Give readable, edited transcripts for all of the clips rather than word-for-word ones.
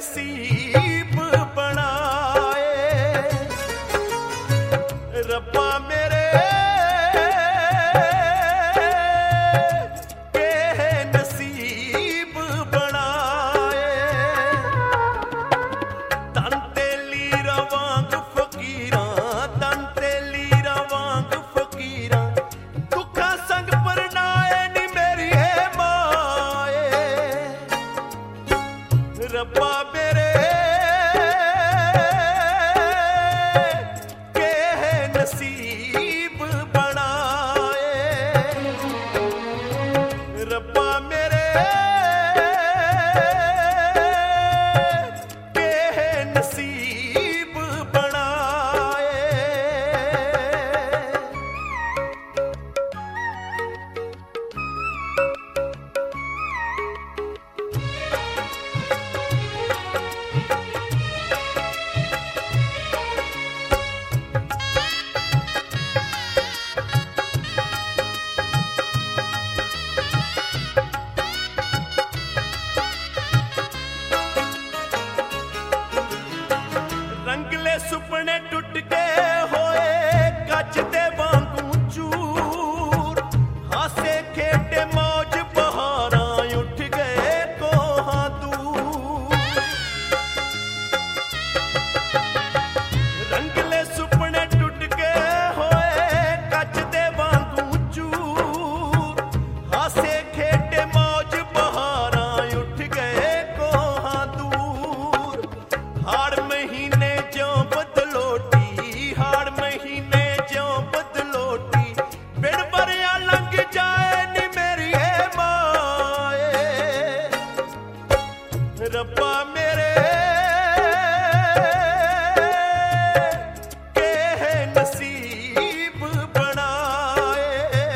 नसीब बनाए रब्बा मेरे रब्बा मेरे के नसीब बनाए रब्बा मेरे के नसीब बनाए। रंगले सुपने टुट के होए कच दे वांगू चूर हासे खेटे मौज बहारां उठ गए कोहां दूर। रंगले सुपने टुट के होए कच दे वांगू चूर हासे खेटे मौज बहारां उठ गए कोहां दूर। हाड़ महीने हाड़ महीने जो बदलोटी बिन बरिया लंघ जाए नी मेरी माए रब्बा मेरे के नसीब बनाए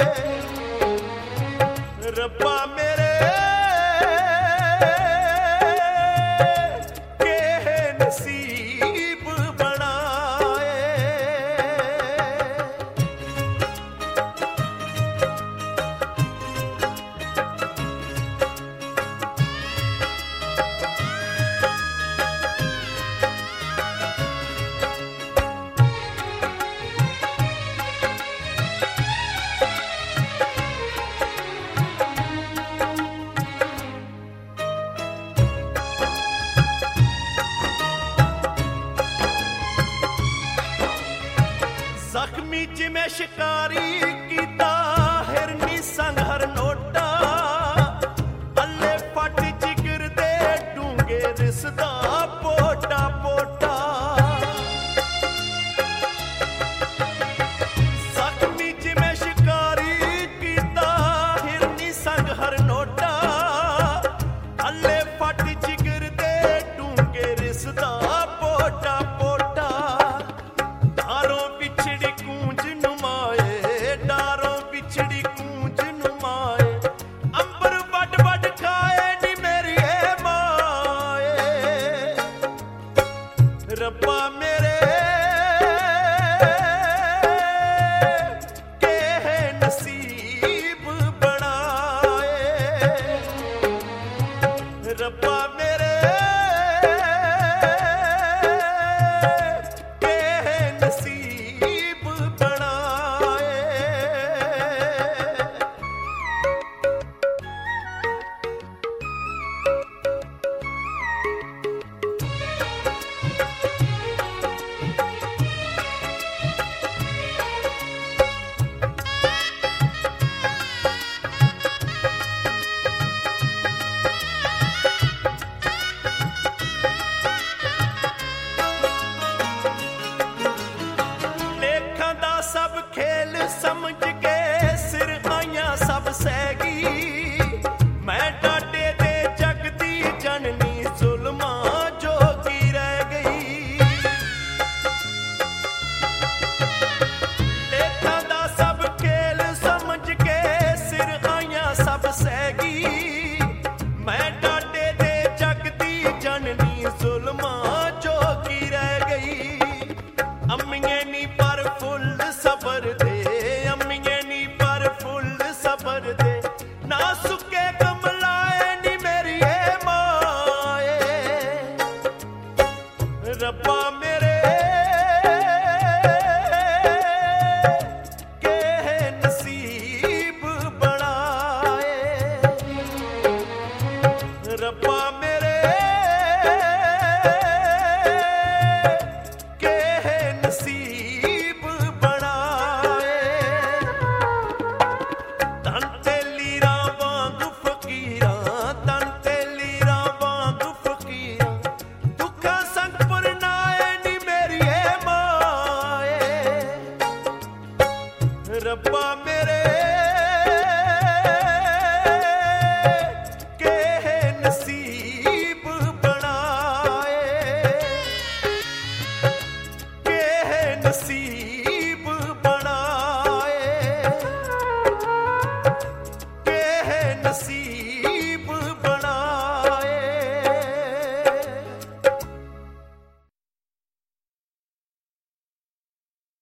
रब्बा मेरे के नसीब बनाए। जख्मी जिमें शिकारी कीता हिरनी संग हर नोटा अल्ले फट जिगर दे डूंगे रिसदा पोटा पोटा। जख्मी जिमें शिकारी कीता हिरनी संग हर नोटा अल्ले फट जिगर दे डूंगे रिसदा पोटा पोटा। डारों बिछड़ी कूंज नुमाए डारों बिछड़ी कूंज नुमाए अंबर बड बड खाए नी मेरी माए रब्बा मेरे के नसीब बनाए रब्बा मेरे नसीब बनाए। सब खेल समझ के सिर आइयां सब सहगी मैं डाटे दे जगदी जननी जुल्मा जोगी रह गई। लेखा दा सब खेल समझ के सिर आइयां सब सहगी मैं डाटे दे जगदी जननी जुल्मा जोगी रह गई। अम्मिये नी पर फुल सबर दे अम्मिये नी पर फुल सबर दे ना सुके कमलाए नी मेरी माए रब्बा